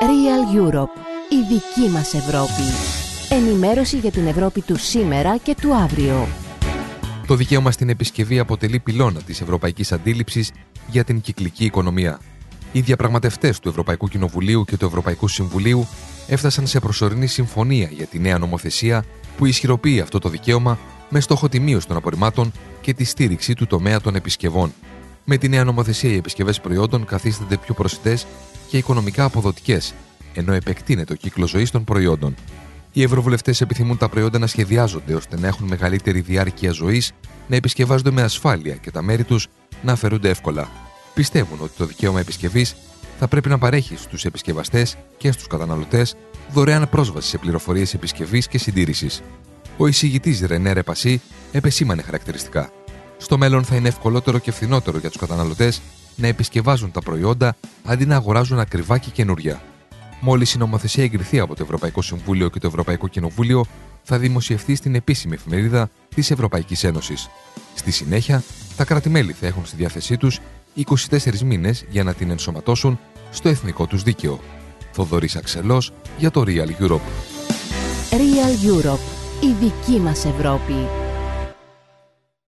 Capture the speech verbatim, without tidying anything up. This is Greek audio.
Real Europe. Η δική μας Ευρώπη. Ενημέρωση για την Ευρώπη του σήμερα και του αύριο. Το δικαίωμα στην επισκευή αποτελεί πυλώνα της ευρωπαϊκής αντίληψης για την κυκλική οικονομία. Οι διαπραγματευτές του Ευρωπαϊκού Κοινοβουλίου και του Ευρωπαϊκού Συμβουλίου έφτασαν σε προσωρινή συμφωνία για τη νέα νομοθεσία που ισχυροποιεί αυτό το δικαίωμα με στόχο τη μείωση των απορριμμάτων και τη στήριξη του τομέα των επισκευών. Με τη νέα νομοθεσία, οι επισκευές προϊόντων καθίστανται πιο προσιτές και οικονομικά αποδοτικές, ενώ επεκτείνεται ο κύκλος ζωής των προϊόντων. Οι ευρωβουλευτές επιθυμούν τα προϊόντα να σχεδιάζονται ώστε να έχουν μεγαλύτερη διάρκεια ζωής, να επισκευάζονται με ασφάλεια και τα μέρη τους να αφαιρούνται εύκολα. Πιστεύουν ότι το δικαίωμα επισκευής θα πρέπει να παρέχει στους επισκευαστές και στους καταναλωτές δωρεάν πρόσβαση σε πληροφορίες επισκευής και συντήρησης. Ο εισηγητής Ρενέ Ρεπασί επεσήμανε χαρακτηριστικά. Στο μέλλον θα είναι ευκολότερο και φθηνότερο για τους καταναλωτές να επισκευάζουν τα προϊόντα αντί να αγοράζουν ακριβά και καινούρια. Μόλις η νομοθεσία εγκριθεί από το Ευρωπαϊκό Συμβούλιο και το Ευρωπαϊκό Κοινοβούλιο, θα δημοσιευθεί στην επίσημη εφημερίδα της Ευρωπαϊκής Ένωσης. Στη συνέχεια, τα κράτη-μέλη θα έχουν στη διάθεσή τους είκοσι τέσσερις μήνες για να την ενσωματώσουν στο εθνικό τους δίκαιο. Θοδωρής Αξελός για το Real Europe. Real Europe. Η δική μας Ευρώπη.